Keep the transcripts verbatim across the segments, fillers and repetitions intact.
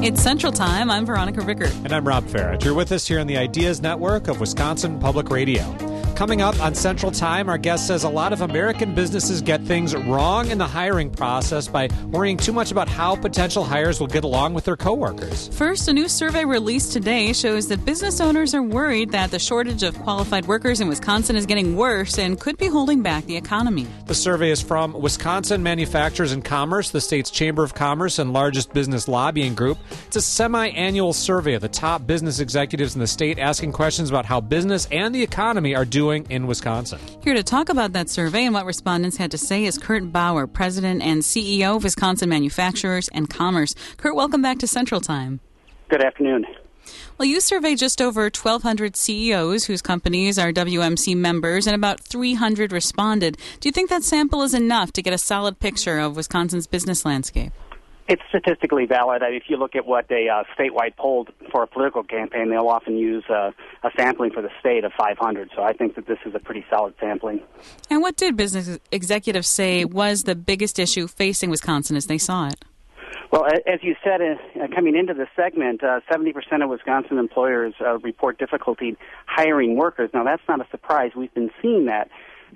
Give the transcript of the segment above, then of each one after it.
It's Central Time. I'm Veronica Rickert. And I'm Rob Farrett. You're with us here on the Ideas Network of Wisconsin Public Radio. Coming up on Central Time, our guest says a lot of American businesses get things wrong in the hiring process by worrying too much about how potential hires will get along with their coworkers. First, a new survey released today shows that business owners are worried that the shortage of qualified workers in Wisconsin is getting worse and could be holding back the economy. The survey is from Wisconsin Manufacturers and Commerce, the state's Chamber of Commerce and largest business lobbying group. It's a semi-annual survey of the top business executives in the state asking questions about how business and the economy are doing in Wisconsin. Here to talk about that survey and what respondents had to say is Kurt Bauer, President and C E O of Wisconsin Manufacturers and Commerce. Kurt, welcome back to Central Time. Good afternoon. Well, you surveyed just over twelve hundred C E Os whose companies are W M C members, and about three hundred responded. Do you think that sample is enough to get a solid picture of Wisconsin's business landscape? It's statistically valid. If you look at what a uh, statewide poll for a political campaign, they'll often use uh, a sampling for the state of five hundred. So I think that this is a pretty solid sampling. And what did business executives say was the biggest issue facing Wisconsin as they saw it? Well, as you said, uh, coming into this segment, uh, seventy percent of Wisconsin employers uh, report difficulty hiring workers. Now, that's not a surprise. We've been seeing that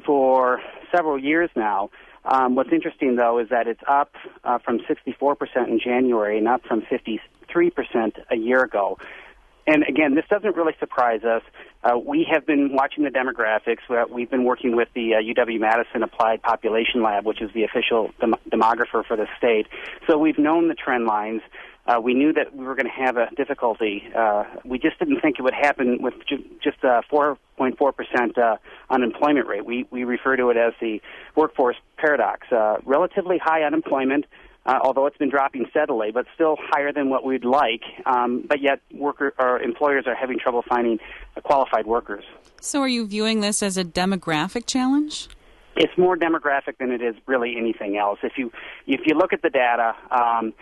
for several years now. Um, what's interesting, though, is that it's up uh, from sixty-four percent in January and up from fifty-three percent a year ago. And again, this doesn't really surprise us. Uh, we have been watching the demographics. We've been working with the uh, U W-Madison Applied Population Lab, which is the official dem- demographer for the state. So we've known the trend lines. Uh, we knew that we were going to have a difficulty. Uh, we just didn't think it would happen with ju- just a four point four percent uh, unemployment rate. We, we refer to it as the workforce paradox. Uh, relatively high unemployment, uh, although it's been dropping steadily, but still higher than what we'd like. Um, but yet worker, or employers are having trouble finding uh, qualified workers. So are you viewing this as a demographic challenge? It's more demographic than it is really anything else. If you, if you look at the data, um,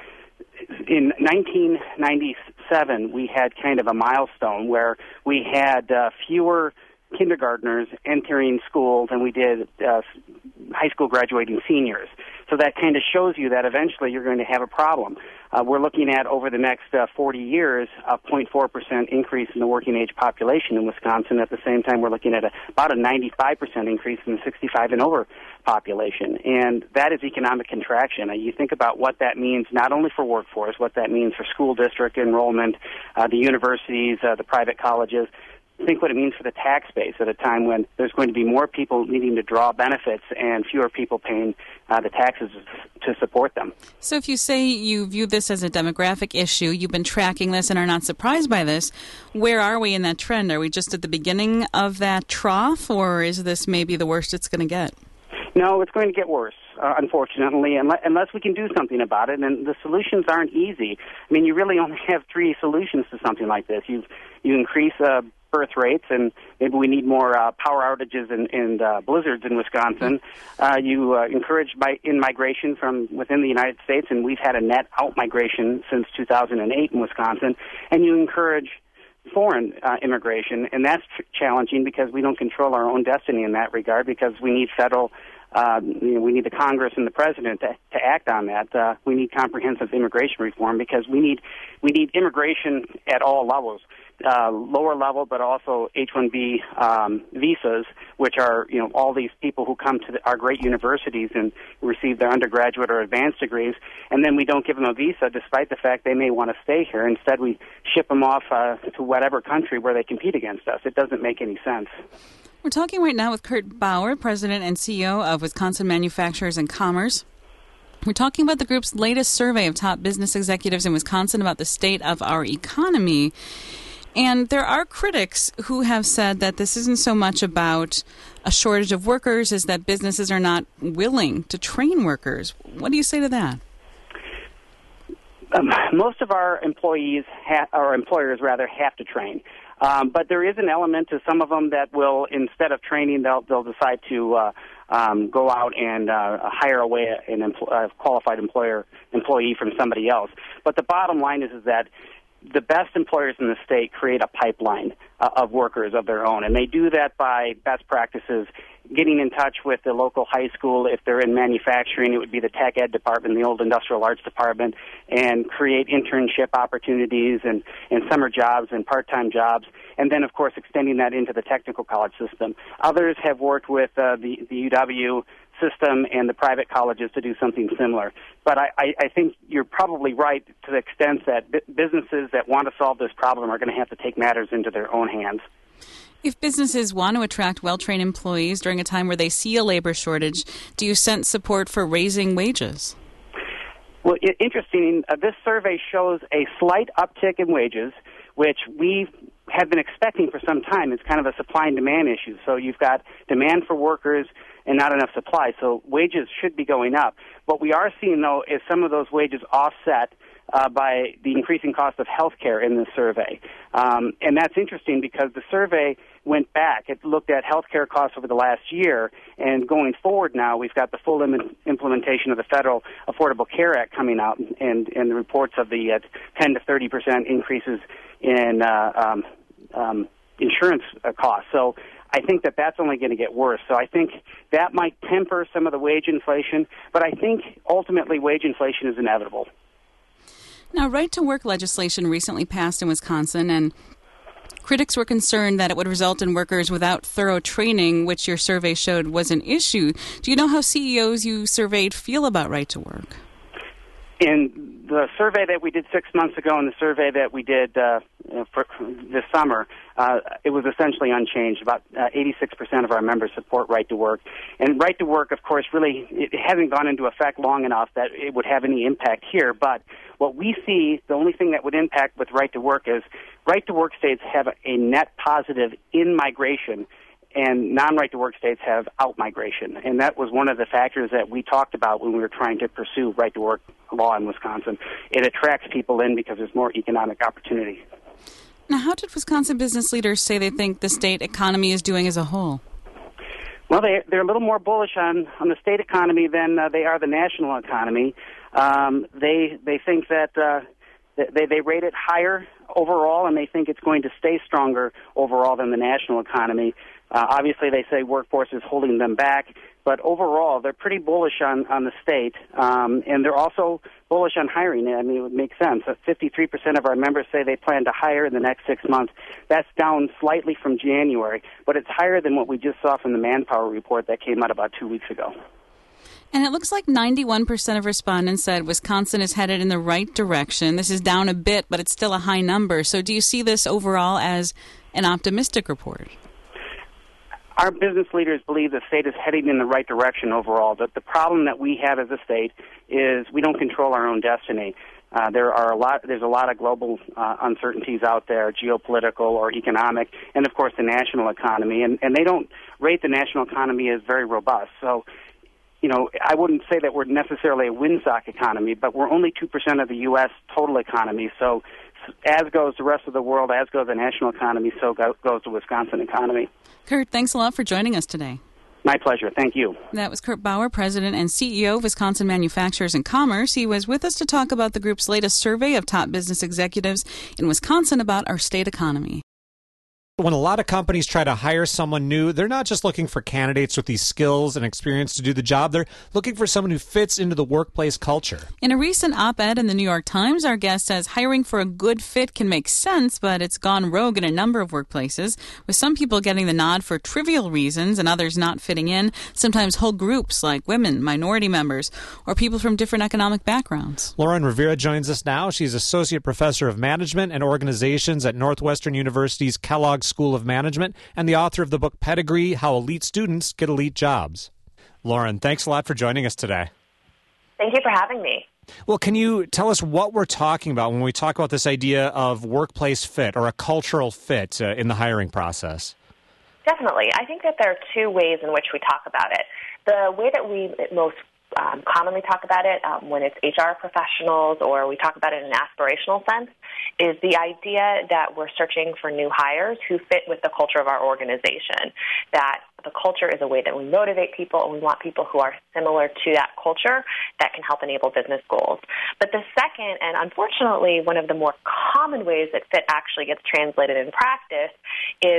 in nineteen ninety-seven, we had kind of a milestone where we had uh, fewer kindergartners entering school than we did uh, high school graduating seniors. So that kind of shows you that eventually you're going to have a problem. Uh, we're looking at, over the next uh, forty years, a zero point four percent increase in the working age population in Wisconsin. At the same time, we're looking at a, about a ninety-five percent increase in the sixty-five and over population. And that is economic contraction. Uh, you think about what that means not only for workforce, what that means for school district enrollment, uh, the universities, uh, the private colleges. Think what it means for the tax base at a time when there's going to be more people needing to draw benefits and fewer people paying uh, the taxes to support them. So if you say you view this as a demographic issue, you've been tracking this and are not surprised by this, where are we in that trend? Are we just at the beginning of that trough, or is this maybe the worst it's going to get? No, it's going to get worse, uh, unfortunately, unless, unless we can do something about it. And the solutions aren't easy. I mean, you really only have three solutions to something like this. You you increase uh, birth rates, and maybe we need more uh, power outages and, and uh, blizzards in Wisconsin. Uh, you uh, encourage by in-migration from within the United States, and we've had a net out-migration since two thousand eight in Wisconsin. And you encourage foreign uh, immigration, and that's tr- challenging because we don't control our own destiny in that regard, because we need federal Uh, you know, we need the Congress and the President to, to act on that. Uh, we need comprehensive immigration reform, because we need we need immigration at all levels, uh, lower level, but also H one B um, visas, which are, you know, all these people who come to the, our great universities and receive their undergraduate or advanced degrees, and then we don't give them a visa despite the fact they may want to stay here. Instead, we ship them off uh, to whatever country where they compete against us. It doesn't make any sense. We're talking right now with Kurt Bauer, President and C E O of Wisconsin Manufacturers and Commerce. We're talking about the group's latest survey of top business executives in Wisconsin about the state of our economy. And there are critics who have said that this isn't so much about a shortage of workers as that businesses are not willing to train workers. What do you say to that? Um, most of our employees, ha- or employers rather, have to train. Um, but there is an element to some of them that will, instead of training, they'll, they'll decide to uh, um, go out and uh, hire away an empl- uh, qualified employer employee from somebody else. But the bottom line is, is that the best employers in the state create a pipeline uh, of workers of their own, and they do that by best practices getting in touch with the local high school. If they're in manufacturing, it would be the tech ed department, the old industrial arts department, and create internship opportunities and, and summer jobs and part-time jobs. And then, of course, extending that into the technical college system. Others have worked with uh, the, the U W system and the private colleges to do something similar. But I, I, I think you're probably right to the extent that b- businesses that want to solve this problem are going to have to take matters into their own hands. If businesses want to attract well-trained employees during a time where they see a labor shortage, do you sense support for raising wages? Well, it, interesting, uh, this survey shows a slight uptick in wages, which we have been expecting for some time. It's kind of a supply and demand issue. So you've got demand for workers and not enough supply. So wages should be going up. What we are seeing, though, is some of those wages offset uh, by the increasing cost of health care in this survey. Um, and that's interesting because the survey went back. It looked at health care costs over the last year, and going forward now, we've got the full im- implementation of the Federal Affordable Care Act coming out, and, and the reports of the uh, ten to thirty percent increases in uh, um, um, insurance uh, costs. So I think that that's only going to get worse. So I think that might temper some of the wage inflation, but I think ultimately wage inflation is inevitable. Now, right-to-work legislation recently passed in Wisconsin, and critics were concerned that it would result in workers without thorough training, which your survey showed was an issue. Do you know how C E Os you surveyed feel about right-to-work? In the survey that we did six months ago and the survey that we did uh, for this summer, uh, it was essentially unchanged. About uh, eighty-six percent of our members support right to work. And right to work, of course, really it hasn't gone into effect long enough that it would have any impact here. But what we see, the only thing that would impact with right to work is right to work states have a net positive in migration, and non-right to work states have out-migration. And that was one of the factors that we talked about when we were trying to pursue right to work law in Wisconsin. It attracts people in because there's more economic opportunity. Now, how did Wisconsin business leaders say they think the state economy is doing as a whole? Well, they, they're a little more bullish on, on the state economy than uh, they are the national economy. Um, they they think that uh, they, they rate it higher overall, and they think it's going to stay stronger overall than the national economy. Uh, obviously, they say workforce is holding them back, but overall, they're pretty bullish on, on the state, um, and they're also bullish on hiring. I mean, it would make sense. fifty-three percent of our members say they plan to hire in the next six months. That's down slightly from January, but it's higher than what we just saw from the Manpower report that came out about two weeks ago. And it looks like ninety-one percent of respondents said Wisconsin is headed in the right direction. This is down a bit, but it's still a high number. So do you see this overall as an optimistic report? Our business leaders believe the state is heading in the right direction overall. But the problem that we have as a state is we don't control our own destiny. Uh, there are a lot. There's a lot of global uh, uncertainties out there, geopolitical or economic, and of course the national economy. And, and they don't rate the national economy as very robust. So, you know, I wouldn't say that we're necessarily a windsock economy, but we're only two percent of the U S total economy. So as goes the rest of the world, as goes the national economy, so go, goes the Wisconsin economy. Kurt, thanks a lot for joining us today. My pleasure. Thank you. That was Kurt Bauer, President and C E O of Wisconsin Manufacturers and Commerce. He was with us to talk about the group's latest survey of top business executives in Wisconsin about our state economy. When a lot of companies try to hire someone new, they're not just looking for candidates with these skills and experience to do the job. They're looking for someone who fits into the workplace culture. In a recent op-ed in the New York Times, our guest says hiring for a good fit can make sense, but it's gone rogue in a number of workplaces, with some people getting the nod for trivial reasons and others not fitting in, sometimes whole groups like women, minority members, or people from different economic backgrounds. Lauren Rivera joins us now. She's Associate Professor of Management and Organizations at Northwestern University's Kellogg School of Management and the author of the book Pedigree, How Elite Students Get Elite Jobs. Lauren, thanks a lot for joining us today. Thank you for having me. Well, can you tell us what we're talking about when we talk about this idea of workplace fit or a cultural fit uh, in the hiring process? Definitely. I think that there are two ways in which we talk about it. The way that we most Um, commonly talk about it um, when it's H R professionals or we talk about it in an aspirational sense is the idea that we're searching for new hires who fit with the culture of our organization, that the culture is a way that we motivate people and we want people who are similar to that culture that can help enable business goals. But the second, and unfortunately one of the more common ways that fit actually gets translated in practice, is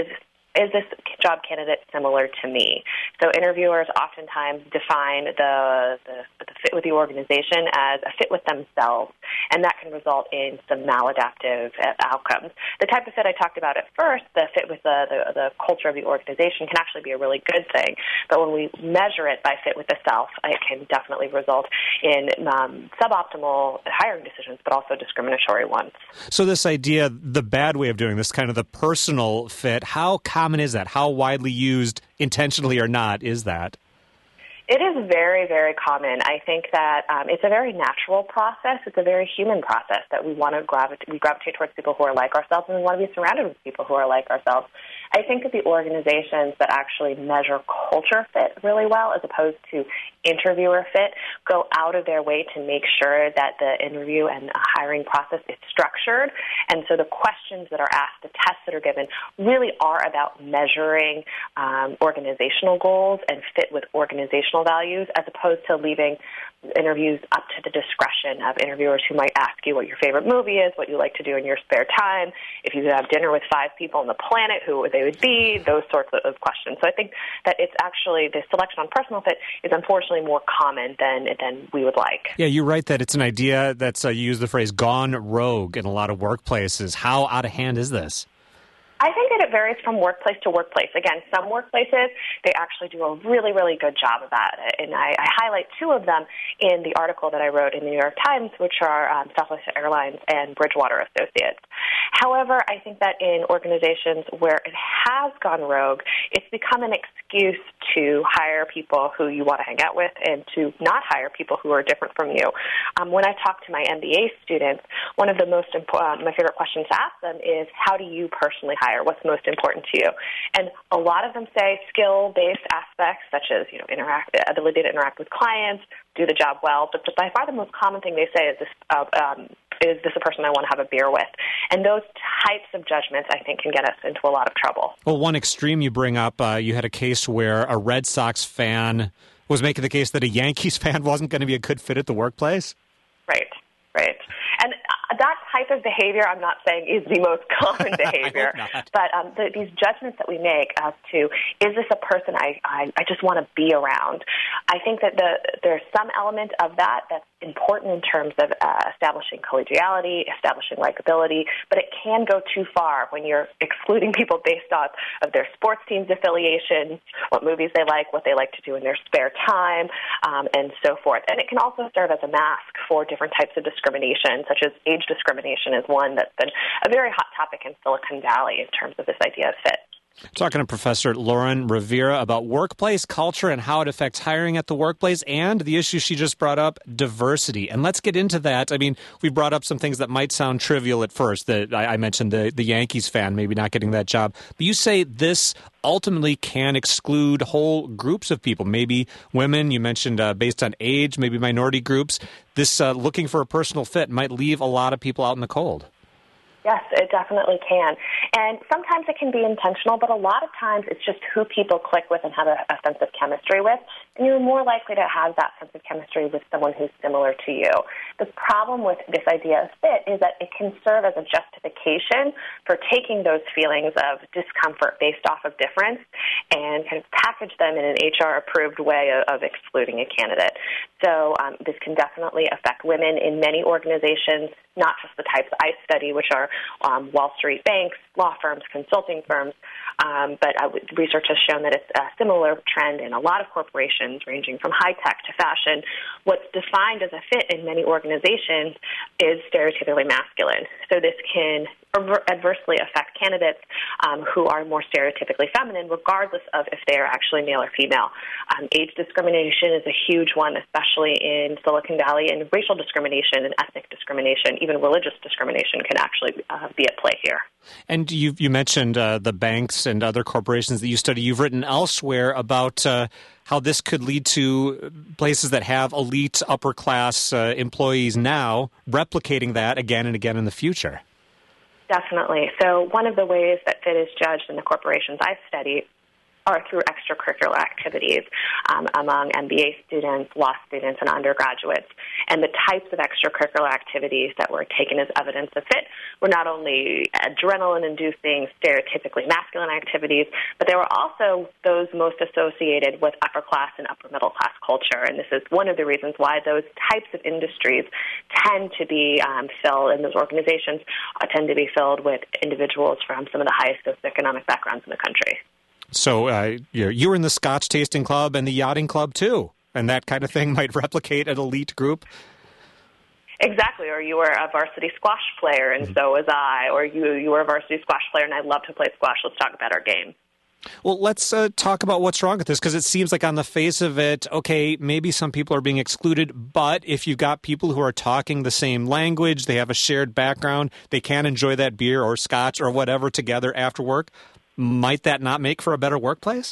is this job candidate similar to me? So interviewers oftentimes define the, the, the fit with the organization as a fit with themselves, and that can result in some maladaptive outcomes. The type of fit I talked about at first, the fit with the, the, the culture of the organization, can actually be a really good thing. But when we measure it by fit with the self, it can definitely result in um, suboptimal hiring decisions, but also discriminatory ones. So this idea, the bad way of doing this, kind of the personal fit, how common is that? How widely used, intentionally or not, is that? It is very, very common. I think that um, it's a very natural process. It's a very human process that we want to gravitate. We gravitate towards people who are like ourselves, and we want to be surrounded with people who are like ourselves. I think that the organizations that actually measure culture fit really well, as opposed to interviewer fit, go out of their way to make sure that the interview and hiring process is structured. And so the questions that are asked, the tests that are given, really are about measuring um, organizational goals and fit with organizational values, as opposed to leaving interviews up to the discretion of interviewers who might ask you what your favorite movie is, what you like to do in your spare time, if you could have dinner with five people on the planet, who they would be, those sorts of questions. So I think that it's actually, the selection on personal fit is unfortunately more common than than we would like. Yeah, you write that it's an idea that's, uh, you use the phrase, gone rogue in a lot of workplaces. How out of hand is this? I think that it varies from workplace to workplace. Again, some workplaces, they actually do a really, really good job about it. And I, I highlight two of them in the article that I wrote in the New York Times, which are um, Southwest Airlines and Bridgewater Associates. However, I think that in organizations where it has gone rogue, it's become an excuse to hire people who you want to hang out with and to not hire people who are different from you. Um, when I talk to my M B A students, one of the most important, uh, my favorite questions to ask them is, how do you personally hire? What's most important to you? And a lot of them say skill-based aspects, such as, you know, interact, ability to interact with clients, do the job well. But by far the most common thing they say is this: uh, um, is this a person I want to have a beer with? And those types of judgments, I think, can get us into a lot of trouble. Well, one extreme you bring up, uh, you had a case where a Red Sox fan was making the case that a Yankees fan wasn't going to be a good fit at the workplace. Right, right. And that type of behavior, I'm not saying is the most common behavior, but um, the, these judgments that we make as to, is this a person I, I, I just want to be around? I think that the, there's some element of that that's important in terms of uh, establishing collegiality, establishing likability, but it can go too far when you're excluding people based off of their sports team's affiliations, what movies they like, what they like to do in their spare time, um, and so forth. And it can also serve as a mask for different types of discrimination, such as age discrimination is one that's been a very hot topic in Silicon Valley in terms of this idea of fit. Talking to Professor Lauren Rivera about workplace culture and how it affects hiring at the workplace, and the issue she just brought up, diversity. And let's get into that. I mean, we brought up some things that might sound trivial at first. That I, I mentioned the, the Yankees fan maybe not getting that job. But you say this ultimately can exclude whole groups of people, maybe women. You mentioned uh, based on age, maybe minority groups. This uh, looking for a personal fit might leave a lot of people out in the cold. Yes, it definitely can. And sometimes it can be intentional, but a lot of times it's just who people click with and have a, a sense of chemistry with. And you're more likely to have that sense of chemistry with someone who's similar to you. The problem with this idea of fit is that it can serve as a justification for taking those feelings of discomfort based off of difference and kind of package them in an H R-approved way of, of excluding a candidate. So um, this can definitely affect women in many organizations, not just the types I study, which are um, Wall Street banks, law firms, consulting firms, um, but uh, research has shown that it's a similar trend in a lot of corporations, ranging from high tech to fashion. What's defined as a fit in many organizations is stereotypically masculine. So this can adversely affect candidates um, who are more stereotypically feminine, regardless of if they are actually male or female. Um, age discrimination is a huge one, especially in Silicon Valley, and racial discrimination and ethnic discrimination, even religious discrimination, can actually uh, be at play here. And you you mentioned uh, the banks and other corporations that you study. You've written elsewhere about uh, how this could lead to places that have elite upper class uh, employees now replicating that again and again in the future. Definitely. So one of the ways that fit is judged in the corporations I've studied are through extracurricular activities um, among M B A students, law students, and undergraduates. And the types of extracurricular activities that were taken as evidence of fit were not only adrenaline-inducing, stereotypically masculine activities, but they were also those most associated with upper-class and upper-middle-class culture. And this is one of the reasons why those types of industries tend to be um, filled, and those organizations uh, tend to be filled with individuals from some of the highest socioeconomic backgrounds in the country. So uh, you were in the Scotch tasting club and the yachting club, too, and that kind of thing might replicate an elite group? Exactly, or you were a varsity squash player, and mm-hmm. so was I, or you you were a varsity squash player, and I love to play squash. Let's talk about our game. Well, let's uh, talk about what's wrong with this, because it seems like on the face of it, okay, maybe some people are being excluded, but if you've got people who are talking the same language, they have a shared background, they can enjoy that beer or scotch or whatever together after work, might that not make for a better workplace?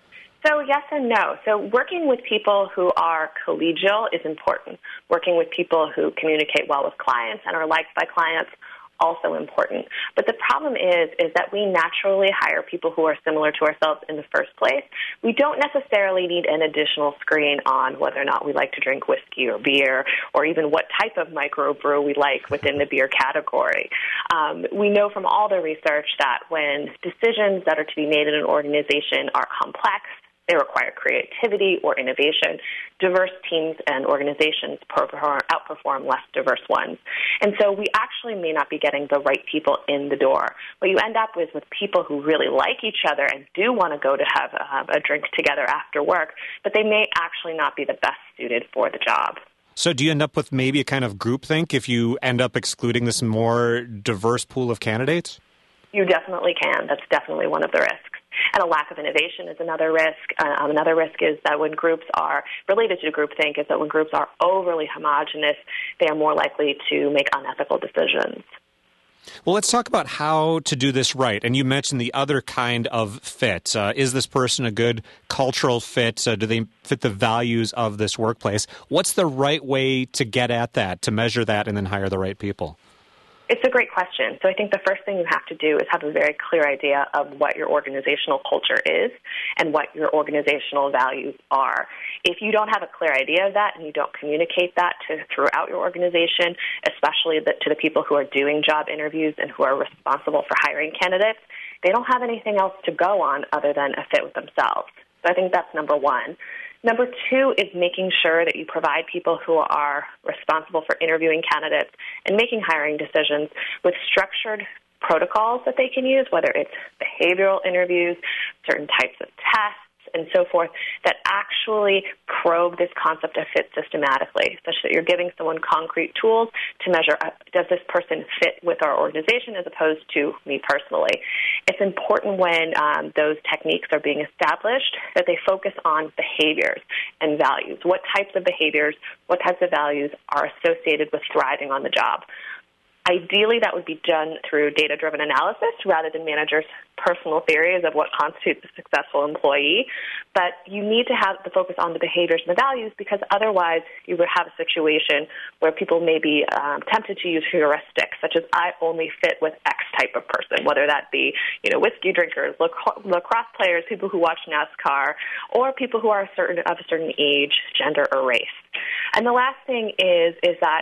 So yes and no. So working with people who are collegial is important. Working with people who communicate well with clients and are liked by clients, also important. But the problem is, is that we naturally hire people who are similar to ourselves in the first place. We don't necessarily need an additional screen on whether or not we like to drink whiskey or beer, or even what type of microbrew we like within the beer category. Um, we know from all the research that when decisions that are to be made in an organization are complex, they require creativity or innovation, diverse teams and organizations perform, outperform less diverse ones. And so we actually may not be getting the right people in the door. What you end up with with people who really like each other and do want to go to have a, a drink together after work, but they may actually not be the best suited for the job. So do you end up with maybe a kind of groupthink if you end up excluding this more diverse pool of candidates? You definitely can. That's definitely one of the risks. And a lack of innovation is another risk. Um, another risk is that when groups are related to groupthink is that when groups are overly homogenous, they are more likely to make unethical decisions. Well, let's talk about how to do this right. And you mentioned the other kind of fit. Uh, is this person a good cultural fit? Uh, do they fit the values of this workplace? What's the right way to get at that, to measure that, and then hire the right people? It's a great question. So I think the first thing you have to do is have a very clear idea of what your organizational culture is and what your organizational values are. If you don't have a clear idea of that and you don't communicate that to, throughout your organization, especially the, to the people who are doing job interviews and who are responsible for hiring candidates, they don't have anything else to go on other than a fit with themselves. So I think that's number one. Number two is making sure that you provide people who are responsible for interviewing candidates and making hiring decisions with structured protocols that they can use, whether it's behavioral interviews, certain types of tests, and so forth, that actually probe this concept of fit systematically, such that you're giving someone concrete tools to measure, uh, does this person fit with our organization as opposed to me personally. It's important when um, those techniques are being established that they focus on behaviors and values. What types of behaviors, what types of values are associated with thriving on the job? Ideally, that would be done through data-driven analysis rather than managers' personal theories of what constitutes a successful employee. But you need to have the focus on the behaviors and the values, because otherwise you would have a situation where people may be um, tempted to use heuristics, such as I only fit with X type of person, whether that be, you know, whiskey drinkers, lac- lacrosse players, people who watch NASCAR, or people who are a certain, of a certain age, gender, or race. And the last thing is is that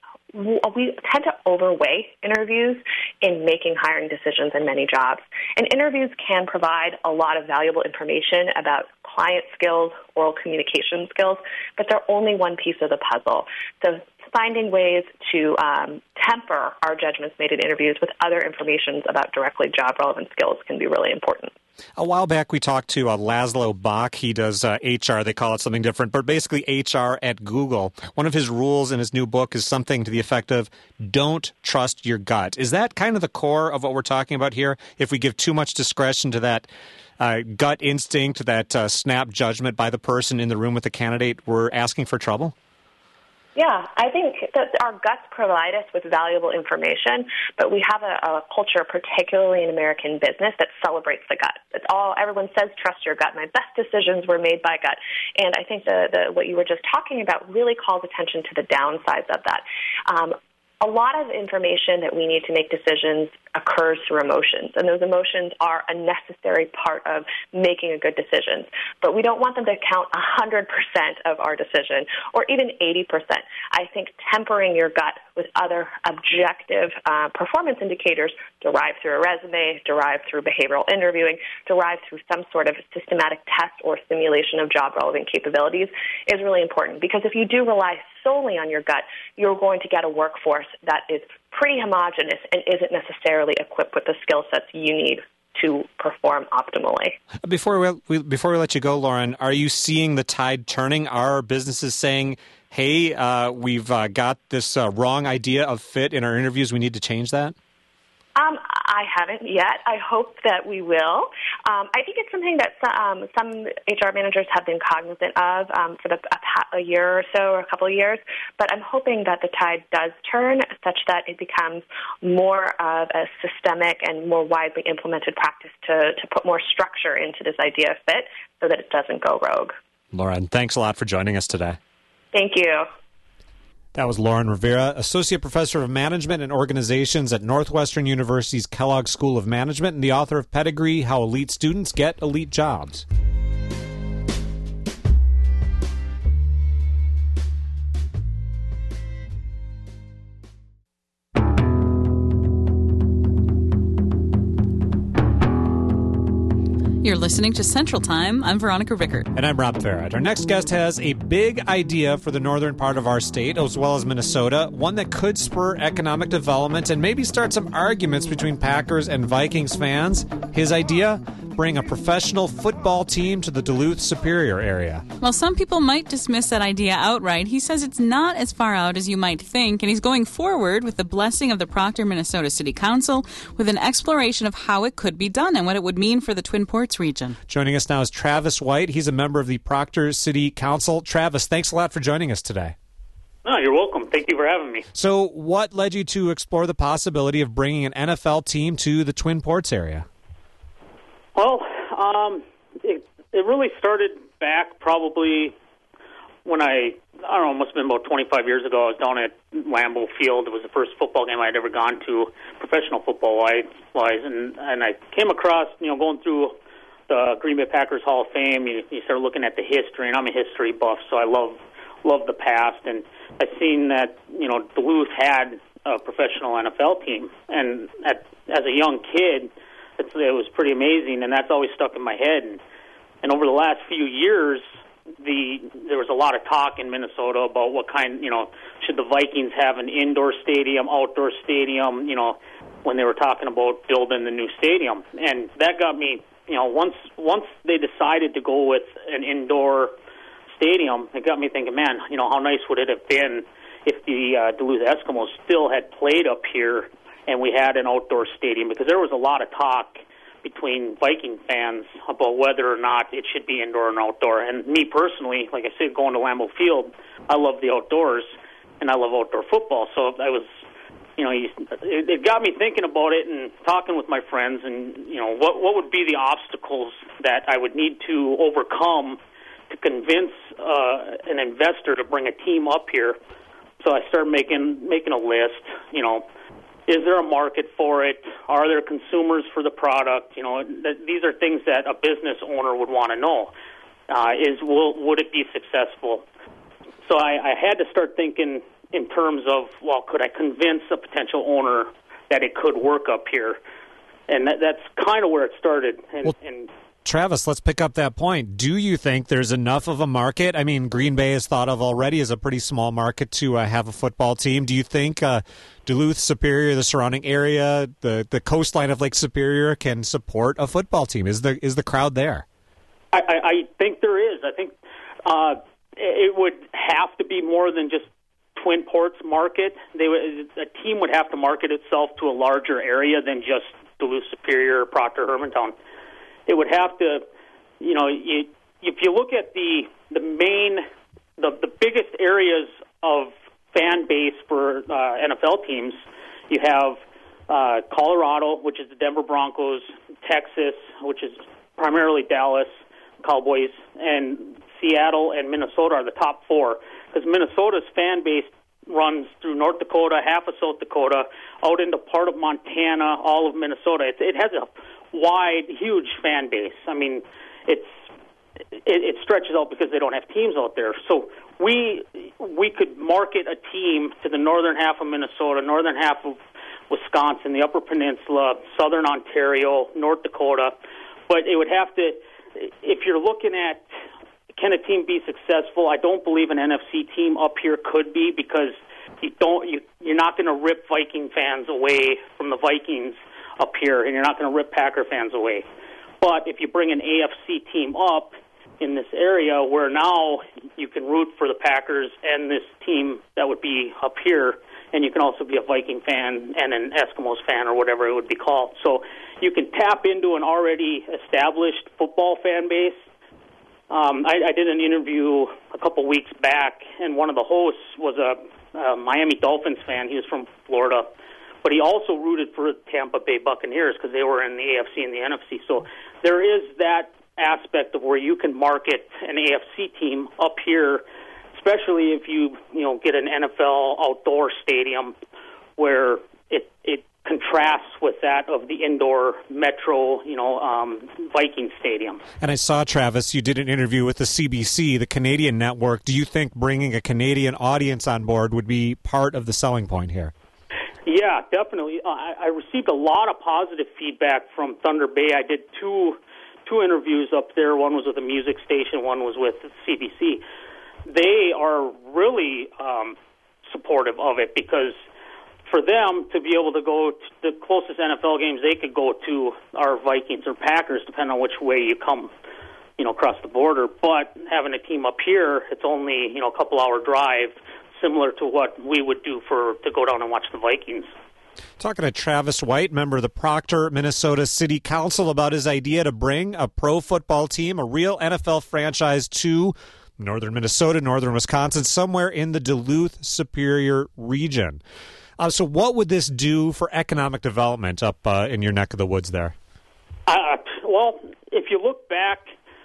we tend to overweigh interviews in making hiring decisions in many jobs. And interviews can provide a lot of valuable information about client skills, oral communication skills, but they're only one piece of the puzzle. So finding ways to um, temper our judgments made in interviews with other information about directly job-relevant skills can be really important. A while back, we talked to uh, Laszlo Bock. He does uh, H R. They call it something different, but basically H R at Google. One of his rules in his new book is something to the effect of, don't trust your gut. Is that kind of the core of what we're talking about here? If we give too much discretion to that uh, gut instinct, that uh, snap judgment by the person in the room with the candidate, we're asking for trouble? Yeah, I think that our guts provide us with valuable information, but we have a, a culture, particularly in American business, that celebrates the gut. It's all everyone says, trust your gut. My best decisions were made by gut. And I think the, the what you were just talking about really calls attention to the downsides of that. Um, a lot of information that we need to make decisions occurs through emotions, and those emotions are a necessary part of making a good decision. But we don't want them to count one hundred percent of our decision, or even eighty percent. I think tempering your gut with other objective uh, performance indicators derived through a resume, derived through behavioral interviewing, derived through some sort of systematic test or simulation of job-relevant capabilities is really important. Because if you do rely solely on your gut, you're going to get a workforce that is pretty homogenous and isn't necessarily equipped with the skill sets you need to perform optimally. Before we, we before we let you go, Lauren, are you seeing the tide turning? Are businesses saying, hey, uh, we've uh, got this uh, wrong idea of fit in our interviews, we need to change that? Um, I haven't yet. I hope that we will. Um, I think it's something that um, some H R managers have been cognizant of um, for the, a, a year or so, or a couple of years. But I'm hoping that the tide does turn such that it becomes more of a systemic and more widely implemented practice to, to put more structure into this idea of fit so that it doesn't go rogue. Lauren, thanks a lot for joining us today. Thank you. That was Lauren Rivera, Associate Professor of Management and Organizations at Northwestern University's Kellogg School of Management and the author of Pedigree, How Elite Students Get Elite Jobs. You're listening to Central Time. I'm Veronica Rickert. And I'm Rob Farrett. Our next guest has a big idea for the northern part of our state, as well as Minnesota, one that could spur economic development and maybe start some arguments between Packers and Vikings fans. His idea? Bring a professional football team to the Duluth Superior area. While some people might dismiss that idea outright, he says it's not as far out as you might think, and he's going forward with the blessing of the Proctor, Minnesota City Council with an exploration of how it could be done and what it would mean for the Twin Ports region. Joining us now is Travis White. He's a member of the Proctor City Council. Travis, thanks a lot for joining us today. Oh, you're welcome. Thank you for having me. So what led you to explore the possibility of bringing an N F L team to the Twin Ports area? Well, um, it, it really started back probably when I, I don't know, it must have been about twenty-five years ago. I was down at Lambeau Field. It was the first football game I'd ever gone to, professional football-wise, and, and I came across, you know, going through the Green Bay Packers Hall of Fame, you, you start looking at the history, and I'm a history buff, so I love love the past, and I've seen that, you know, Duluth had a professional N F L team, and at, as a young kid, It's, it was pretty amazing, and that's always stuck in my head. And, and over the last few years, the there was a lot of talk in Minnesota about what kind, you know, should the Vikings have an indoor stadium, outdoor stadium, you know, when they were talking about building the new stadium. And that got me, you know, once once they decided to go with an indoor stadium, it got me thinking, man, you know, how nice would it have been if the uh, Duluth Eskimos still had played up here and we had an outdoor stadium, because there was a lot of talk between Viking fans about whether or not it should be indoor and outdoor. And me personally, like I said, going to Lambeau Field, I love the outdoors, and I love outdoor football. So I was, you know, it, it got me thinking about it and talking with my friends, and, you know, what what would be the obstacles that I would need to overcome to convince uh, an investor to bring a team up here. So I started making making a list, you know, is there a market for it? Are there consumers for the product? You know, th- these are things that a business owner would want to know. Uh, is will would it be successful? So I, I had to start thinking in terms of, well, could I convince a potential owner that it could work up here? And that, that's kind of where it started. And, well, and Travis, let's pick up that point. Do you think there's enough of a market? I mean, Green Bay is thought of already as a pretty small market to uh, have a football team. Do you think uh, Duluth, Superior, the surrounding area, the, the coastline of Lake Superior can support a football team? Is the is the crowd there? I, I, I think there is. I think uh, it would have to be more than just Twin Ports market. They would, a team would have to market itself to a larger area than just Duluth, Superior, Proctor, Hermantown. It would have to, you know, you, if you look at the the main, the, the biggest areas of fan base for uh, N F L teams, you have uh, Colorado, which is the Denver Broncos, Texas, which is primarily Dallas Cowboys, and Seattle and Minnesota are the top four, because Minnesota's fan base runs through North Dakota, half of South Dakota, out into part of Montana, all of Minnesota. It, it has a wide, huge fan base. I mean, it's it, it stretches out because they don't have teams out there. So we we could market a team to the northern half of Minnesota, northern half of Wisconsin, the Upper Peninsula, southern Ontario, North Dakota. But it would have to, if you're looking at, can a team be successful? I don't believe an N F C team up here could be, because you don't, you, you're not going to rip Viking fans away from the Vikings up here, and you're not going to rip Packer fans away. But if you bring an A F C team up in this area where now you can root for the Packers and this team that would be up here, and you can also be a Viking fan and an Eskimos fan or whatever it would be called. So you can tap into an already established football fan base. Um, I, I did an interview a couple weeks back, and one of the hosts was a, a Miami Dolphins fan. He was from Florida, but he also rooted for the Tampa Bay Buccaneers because they were in the A F C and the N F C. So there is that aspect of where you can market an A F C team up here, especially if you you know get an N F L outdoor stadium where it it contrasts with that of the indoor Metro, you know, um, Viking stadium. And I saw, Travis, you did an interview with the C B C, the Canadian network. Do you think bringing a Canadian audience on board would be part of the selling point here? Yeah, definitely. Uh, I, I received a lot of positive feedback from Thunder Bay. I did two two interviews up there. One was with a music station, one was with C B C. They are really um, supportive of it, because for them to be able to go to the closest N F L games they could go to are Vikings or Packers, depending on which way you come, you know, across the border. But having a team up here, it's only, you know, a couple hour drive, similar to what we would do for to go down and watch the Vikings. Talking to Travis White, member of the Proctor, Minnesota City Council, about his idea to bring a pro football team, a real N F L franchise, to northern Minnesota, northern Wisconsin, somewhere in the Duluth Superior region. Uh, so what would this do for economic development up uh, in your neck of the woods there? Uh, well, if you look back,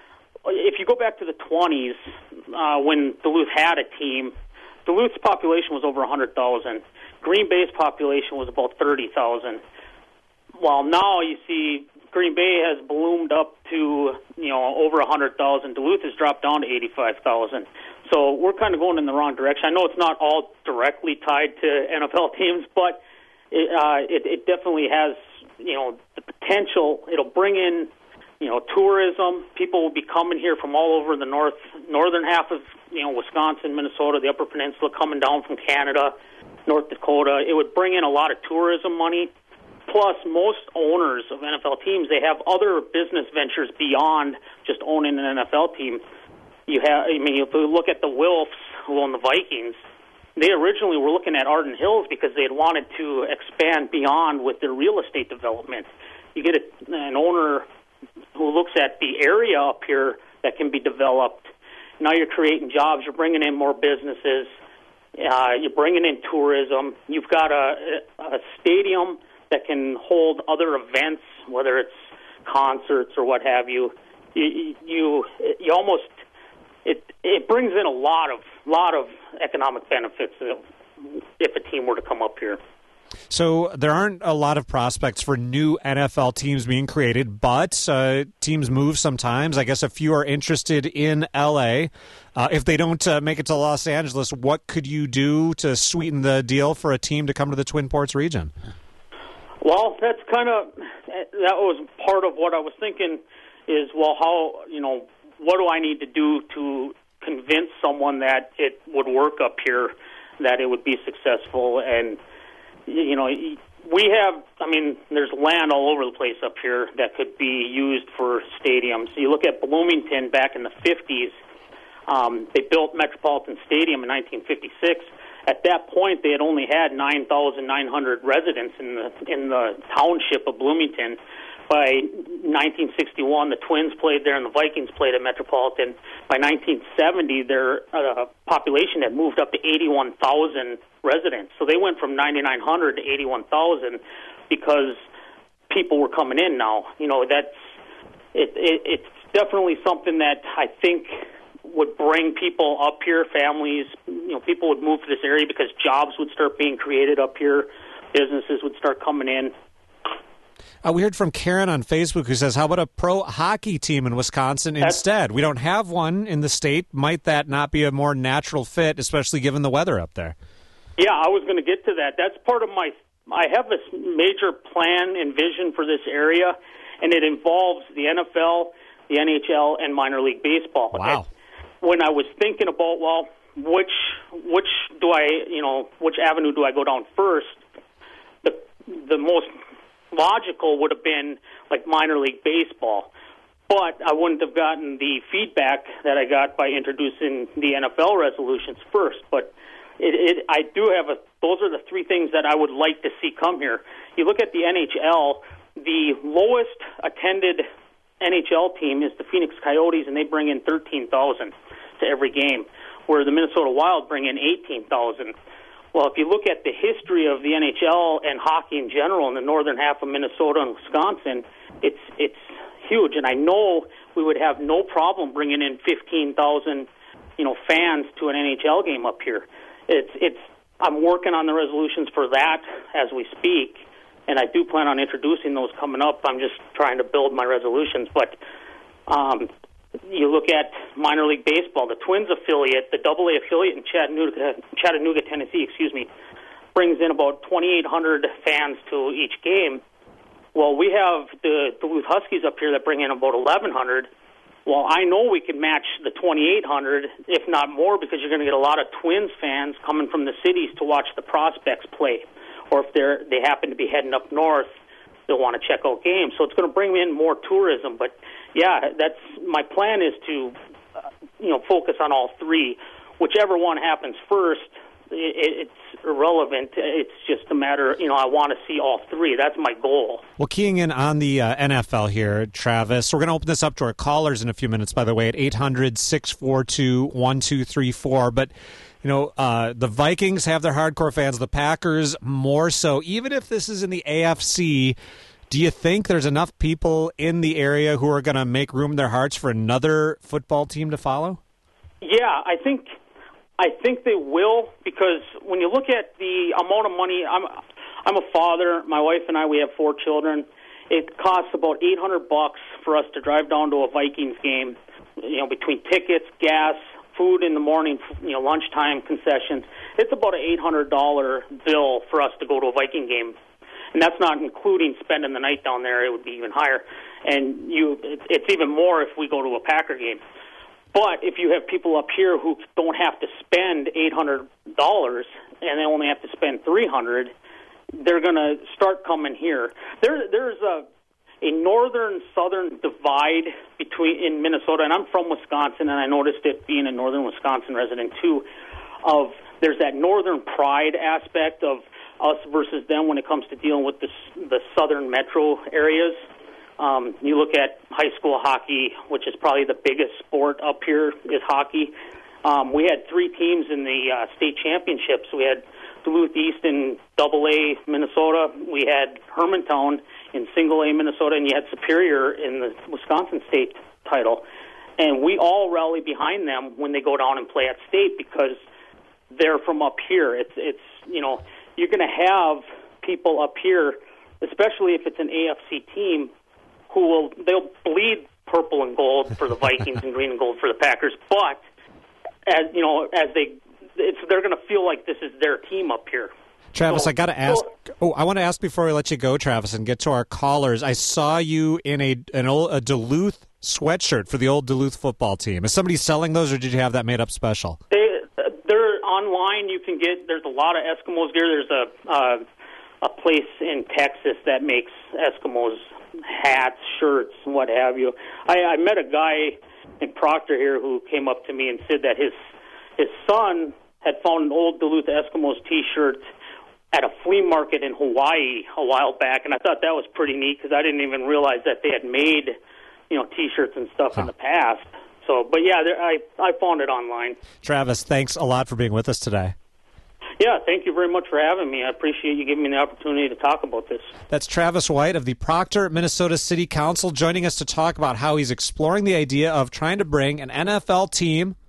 if you go back to the twenties, uh, when Duluth had a team, Duluth's population was over one hundred thousand. Green Bay's population was about thirty thousand. While now you see Green Bay has ballooned up to, you know, over one hundred thousand. Duluth has dropped down to eighty-five thousand. So we're kind of going in the wrong direction. I know it's not all directly tied to N F L teams, but it, uh, it, it definitely has, you know, the potential. It'll bring in, you know, tourism. People will be coming here from all over the north, northern half of, you know, Wisconsin, Minnesota, the Upper Peninsula, coming down from Canada, North Dakota. It would bring in a lot of tourism money. Plus, most owners of N F L teams, they have other business ventures beyond just owning an N F L team. You have, I mean, if you look at the Wilfs, who own the Vikings, they originally were looking at Arden Hills because they had wanted to expand beyond with their real estate development. You get a, an owner who looks at the area up here that can be developed. Now you're creating jobs. You're bringing in more businesses. Uh, you're bringing in tourism. You've got a, a stadium that can hold other events, whether it's concerts or what have you. You, you, you almost it it brings in a lot of lot of economic benefits if a team were to come up here. So there aren't a lot of prospects for new N F L teams being created, but uh, teams move sometimes. I guess a few are interested in L A. Uh, if they don't uh, make it to Los Angeles, what could you do to sweeten the deal for a team to come to the Twin Ports region? Well, that's kind of, that was part of what I was thinking is, well, how, you know, what do I need to do to convince someone that it would work up here, that it would be successful? And, you know, we have, I mean, there's land all over the place up here that could be used for stadiums. You look at Bloomington back in the fifties, um, they built Metropolitan Stadium in nineteen fifty-six. At that point, they had only had nine thousand nine hundred residents in the in the township of Bloomington. By nineteen sixty-one, the Twins played there and the Vikings played at Metropolitan. By nineteen seventy, their uh, population had moved up to eighty-one thousand residents. So they went from ninety-nine hundred to eighty-one thousand because people were coming in now. You know, that's it, it, it's definitely something that I think would bring people up here, families, you know, people would move to this area because jobs would start being created up here, businesses would start coming in. Uh, we heard from Karen on Facebook who says, how about a pro hockey team in Wisconsin That's, instead? We don't have one in the state. Might that not be a more natural fit, especially given the weather up there? Yeah, I was going to get to that. That's part of my, I have this major plan and vision for this area, and it involves the N F L, the N H L, and minor league baseball. Wow. And when I was thinking about, well, which which do I, you know, which avenue do I go down first, the the most logical would have been like minor league baseball. But I wouldn't have gotten the feedback that I got by introducing the N F L resolutions first. But it, it, I do have a, those are the three things that I would like to see come here. You look at the N H L, the lowest attended N H L team is the Phoenix Coyotes, and they bring in thirteen thousand to every game, where the Minnesota Wild bring in eighteen thousand. Well, if you look at the history of the N H L and hockey in general in the northern half of Minnesota and Wisconsin, it's it's huge. And I know we would have no problem bringing in fifteen thousand, you know, fans to an N H L game up here. It's it's. I'm working on the resolutions for that as we speak, and I do plan on introducing those coming up. I'm just trying to build my resolutions. But um, you look at minor league baseball, the Twins affiliate, the Double A affiliate in Chattanooga, Chattanooga, Tennessee, excuse me, brings in about twenty-eight hundred fans to each game. Well, we have the Duluth Huskies up here that bring in about eleven hundred. Well, I know we can match the twenty-eight hundred, if not more, because you're going to get a lot of Twins fans coming from the cities to watch the prospects play. Or if they're they happen to be heading up north, they'll want to check out games. So it's going to bring in more tourism. But yeah, that's my plan is to uh, you know focus on all three. Whichever one happens first, it, it's irrelevant. It's just a matter, you know, I want to see all three. That's my goal. Well, keying in on the uh, N F L here, Travis, we're going to open this up to our callers in a few minutes, by the way, at eight hundred, six four two, one two three four. But, you know, uh, the Vikings have their hardcore fans, the Packers more so. Even if this is in the A F C, do you think there's enough people in the area who are going to make room in their hearts for another football team to follow? Yeah, I think... I think they will, because when you look at the amount of money, I'm I'm a father. My wife and I, we have four children. It costs about eight hundred bucks for us to drive down to a Vikings game. You know, between tickets, gas, food in the morning, you know, lunchtime concessions. It's about an eight hundred dollar bill for us to go to a Viking game, and that's not including spending the night down there. It would be even higher, and you, it's even more if we go to a Packer game. But if you have people up here who don't have to spend eight hundred dollars and they only have to spend three hundred dollars, they're going to start coming here. There, there's a, a northern-southern divide between in Minnesota, and I'm from Wisconsin, and I noticed it being a northern Wisconsin resident, too, of there's that northern pride aspect of us versus them when it comes to dealing with the, the southern metro areas. Um, you look at high school hockey, which is probably the biggest sport up here, is hockey. Um, we had three teams in the uh, state championships. We had Duluth East in Double A Minnesota. We had Hermantown in Single A Minnesota, and you had Superior in the Wisconsin state title. And we all rally behind them when they go down and play at state because they're from up here. It's it's you know you're going to have people up here, especially if it's an A F C team, who will they'll bleed purple and gold for the Vikings and green and gold for the Packers. But as you know, as they, it's they're going to feel like this is their team up here. Travis, so, I got to ask. So, oh, I want to ask before we let you go, Travis, and get to our callers. I saw you in a an old a Duluth sweatshirt for the old Duluth football team. Is somebody selling those, or did you have that made up special? They they're online. You can get. There's a lot of Eskimos gear. There's a uh, a place in Texas that makes Eskimos hats, shirts, and what have you. I, I met a guy in Proctor here who came up to me and said that his his son had found an old Duluth Eskimos T-shirt at a flea market in Hawaii a while back, and I thought that was pretty neat because I didn't even realize that they had made, you know, T-shirts and stuff huh. in the past. So, but yeah, I I found it online. Travis, thanks a lot for being with us today. Yeah, thank you very much for having me. I appreciate you giving me the opportunity to talk about this. That's Travis White of the Proctor, Minnesota City Council, joining us to talk about how he's exploring the idea of trying to bring an N F L team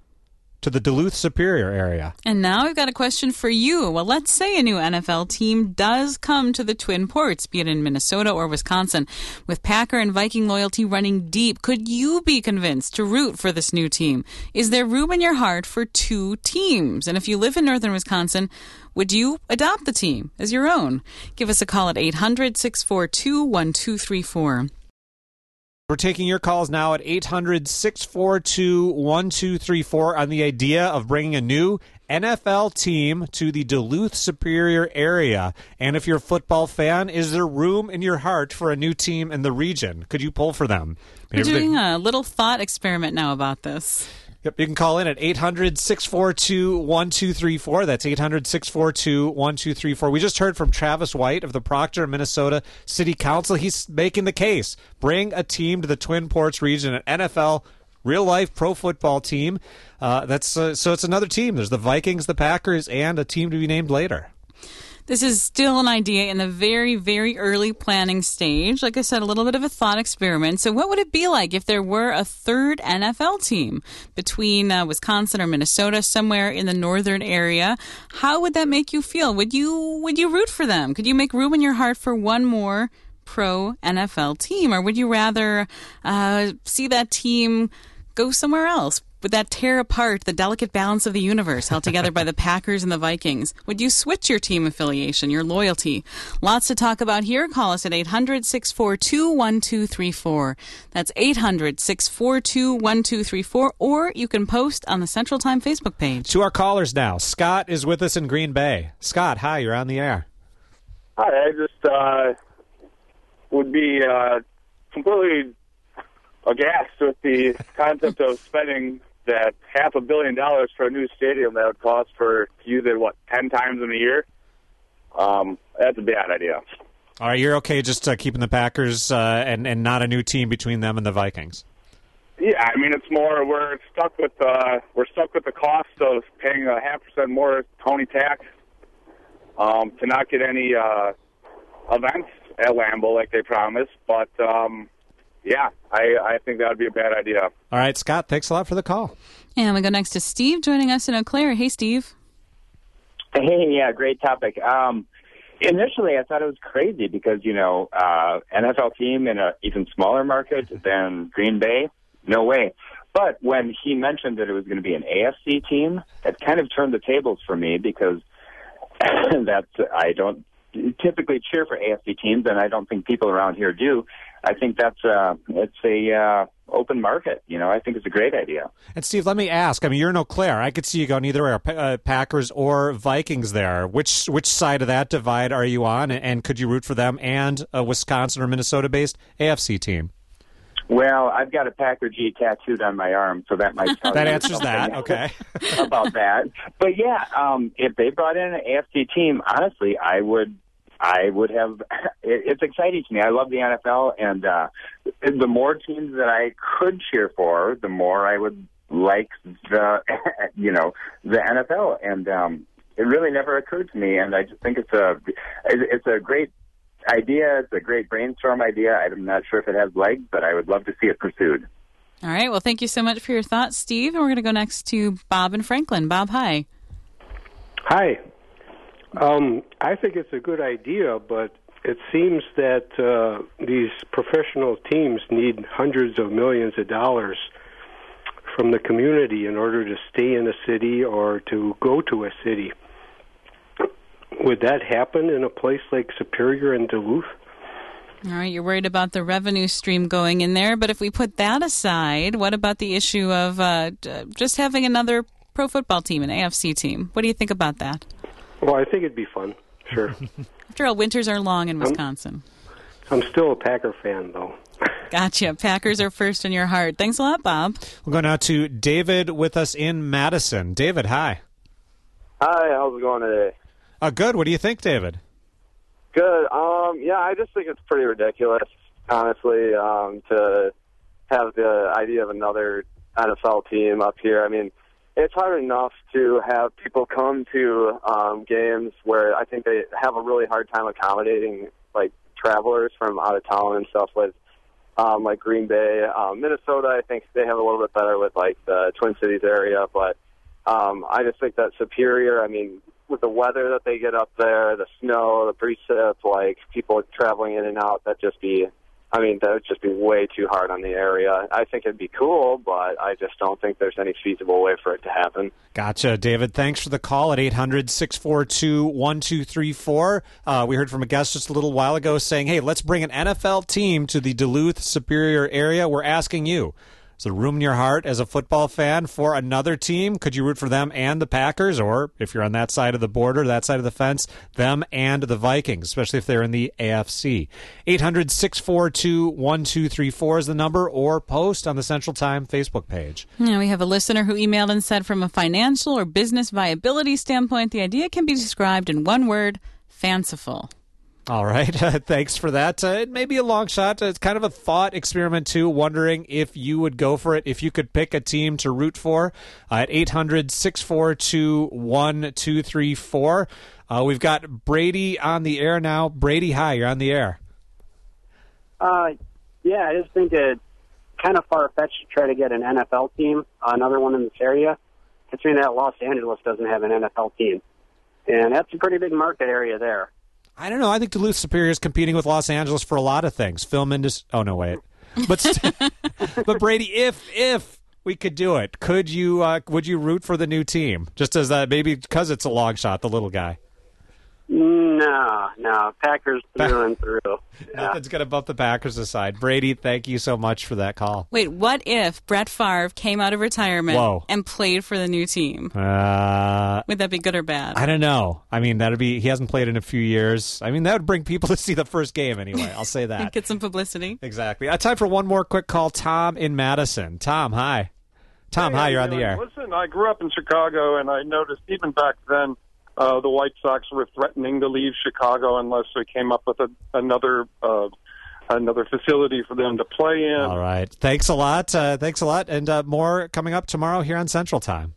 to the Duluth Superior area. And now I've got a question for you. Well, let's say a new N F L team does come to the Twin Ports, be it in Minnesota or Wisconsin. With Packer and Viking loyalty running deep, could you be convinced to root for this new team? Is there room in your heart for two teams? And if you live in northern Wisconsin, would you adopt the team as your own? Give us a call at eight hundred, six four two, one two three four. We're taking your calls now at eight hundred, six four two, one two three four on the idea of bringing a new N F L team to the Duluth Superior area. And if you're a football fan, is there room in your heart for a new team in the region? Could you pull for them? We're doing a little thought experiment now about this. Yep, you can call in at eight hundred, six four two, one two three four. That's eight hundred, six four two, one two three four. We just heard from Travis White of the Proctor, Minnesota City Council. He's making the case. Bring a team to the Twin Ports region, an N F L, real-life pro football team. Uh, that's uh, so it's another team. There's the Vikings, the Packers, and a team to be named later. This is still an idea in the very, very early planning stage. Like I said, a little bit of a thought experiment. So what would it be like if there were a third N F L team between uh, Wisconsin or Minnesota, somewhere in the northern area? How would that make you feel? Would you would you root for them? Could you make room in your heart for one more pro N F L team? Or would you rather uh, see that team go somewhere else? Would that tear apart the delicate balance of the universe held together by the Packers and the Vikings? Would you switch your team affiliation, your loyalty? Lots to talk about here. Call us at eight hundred, six four two, one two three four. That's eight hundred, six four two, one two three four. Or you can post on the Central Time Facebook page. To our callers now. Scott is with us in Green Bay. Scott, hi, you're on the air. Hi, I just uh, would be uh, completely aghast with the concept of spending that half a billion dollars for a new stadium that would cost for to use it, what, ten times in a year? Um, that's a bad idea. All right, you're okay just uh, keeping the Packers uh, and, and not a new team between them and the Vikings? Yeah, I mean, it's more, we're stuck with uh, we're stuck with the cost of paying a half percent more Tony tax um, to not get any uh, events at Lambeau like they promised, but um, yeah, I, I think that would be a bad idea. All right, Scott, thanks a lot for the call. And we go next to Steve joining us in Eau Claire. Hey, Steve. Hey, yeah, great topic. Um, initially, I thought it was crazy because, you know, uh, N F L team in an even smaller market than Green Bay, no way. But when he mentioned that it was going to be an A F C team, that kind of turned the tables for me because that's I don't typically cheer for A F C teams, and I don't think people around here do. I think that's uh, it's a uh, open market. You know, I think it's a great idea. And Steve, let me ask. I mean, you're in Eau Claire. I could see you going either way, uh, Packers or Vikings. There, which which side of that divide are you on? And could you root for them and a Wisconsin or Minnesota-based A F C team? Well, I've got a Packer G tattooed on my arm, so that might tell that you answers that. Okay, about that. But yeah, um, if they brought in an A F C team, honestly, I would. I would have. It, it's exciting to me. I love the N F L, and uh, the more teams that I could cheer for, the more I would like the, you know, the N F L. And um, it really never occurred to me, and I just think it's a, it's a great idea. It's a great brainstorm idea. I'm not sure if it has legs, but I would love to see it pursued. All right. Well, thank you so much for your thoughts, Steve. And we're going to go next to Bob in Franklin. Bob, hi. Hi. Um, I think it's a good idea, but it seems that uh, these professional teams need hundreds of millions of dollars from the community in order to stay in a city or to go to a city. Would that happen in a place like Superior and Duluth? All right, you're worried about the revenue stream going in there, but if we put that aside, what about the issue of uh, just having another pro football team, an A F C team? What do you think about that? Well, I think it'd be fun, sure. After all, winters are long in Wisconsin. I'm, I'm still a Packer fan, though. Gotcha. Packers are first in your heart. Thanks a lot, Bob. We'll go now to David with us in Madison. David, hi. Hi, how's it going today? Uh, good. What do you think, David? Good. Um, yeah, I just think it's pretty ridiculous, honestly, um, to have the idea of another N F L team up here. I mean, it's hard enough to have people come to um, games where I think they have a really hard time accommodating, like, travelers from out of town and stuff with, um, like, Green Bay. Um, Minnesota, I think they have a little bit better with, like, the Twin Cities area, but Um, I just think that Superior, I mean, with the weather that they get up there, the snow, the precip, like people traveling in and out, that'd just be, I mean, that would just be way too hard on the area. I think it'd be cool, but I just don't think there's any feasible way for it to happen. Gotcha, David. Thanks for the call at eight hundred, six four two, one two three four. Uh, we heard from a guest just a little while ago saying, hey, let's bring an N F L team to the Duluth Superior area. We're asking you. Is there room in your heart as a football fan for another team? Could you root for them and the Packers? Or if you're on that side of the border, that side of the fence, them and the Vikings, especially if they're in the A F C. eight hundred, six four two, one two three four is the number, or post on the Central Time Facebook page. Yeah, we have a listener who emailed and said, from a financial or business viability standpoint, the idea can be described in one word: fanciful. All right. Uh, thanks for that. Uh, it may be a long shot. Uh, it's kind of a thought experiment, too, wondering if you would go for it, if you could pick a team to root for. Uh, at eight hundred, six four two, one two three four. Uh, we've got Brady on the air now. Brady, hi. You're on the air. Uh, yeah, I just think it's kind of far-fetched to try to get an N F L team, uh, another one in this area, considering that Los Angeles doesn't have an N F L team. And that's a pretty big market area there. I don't know. I think Duluth Superior is competing with Los Angeles for a lot of things. Film industry. Oh, no, wait. But st- but Brady, if if we could do it, could you? Uh, would you root for the new team? Just as that, maybe because it's a long shot, the little guy. No, no. Packers through and through. Yeah. Nothing's going to bump the Packers aside. Brady, thank you so much for that call. Wait, what if Brett Favre came out of retirement Whoa. and played for the new team? Uh, Would that be good or bad? I don't know. I mean, that'd be. He hasn't played in a few years. I mean, that would bring people to see the first game anyway. I'll say that. Get some publicity. Exactly. Uh, time for one more quick call. Tom in Madison. Tom, hi. Tom, hey, hi. You're on the air. Listen, I grew up in Chicago, and I noticed even back then, Uh, the White Sox were threatening to leave Chicago unless they came up with a, another uh, another facility for them to play in. All right. Thanks a lot. Uh, thanks a lot. And uh, more coming up tomorrow here on Central Time.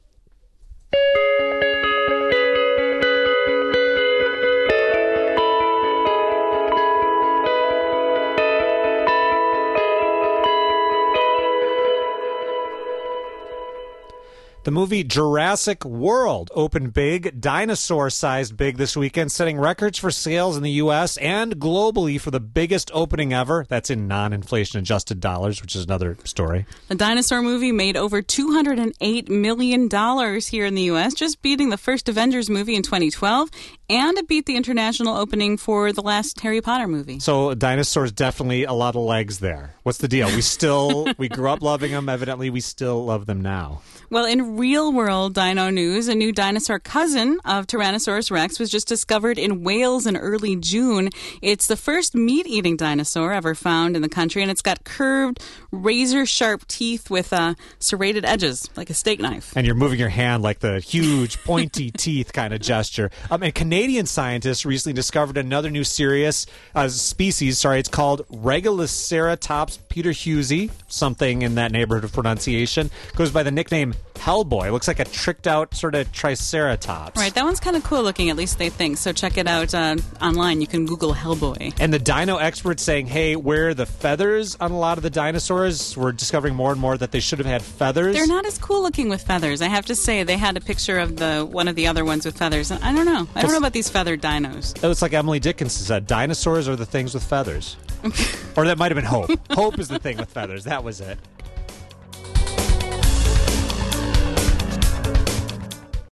The movie Jurassic World opened big, dinosaur-sized big this weekend, setting records for sales in the U S and globally for the biggest opening ever. That's in non-inflation adjusted dollars, which is another story. The dinosaur movie made over two hundred eight million dollars here in the U S, just beating the first Avengers movie in twenty twelve, and it beat the international opening for the last Harry Potter movie. So dinosaurs, definitely a lot of legs there. What's the deal? We still, we grew up loving them. Evidently, we still love them now. Well, in real-world dino news, a new dinosaur cousin of Tyrannosaurus rex was just discovered in Wales in early June. It's the first meat-eating dinosaur ever found in the country, and it's got curved, razor-sharp teeth with uh, serrated edges, like a steak knife. And you're moving your hand like the huge, pointy teeth kind of gesture. Um, and Canadian scientists recently discovered another new serious uh, species. Sorry, it's called Regaliceratops peterhusi, something in that neighborhood of pronunciation. Goes by the nickname Hellboy. It looks like a tricked out sort of triceratops. Right, that one's kind of cool looking, at least they think. So check it out uh, online. You can Google Hellboy. And the dino experts saying, hey, where are the feathers on a lot of the dinosaurs? We're discovering more and more that they should have had feathers. They're not as cool looking with feathers. I have to say, they had a picture of the one of the other ones with feathers. And I don't know. I don't it's, know about these feathered dinos. It's like Emily Dickinson said, dinosaurs are the things with feathers. Or that might have been Hope. Hope is the thing with feathers. That was it.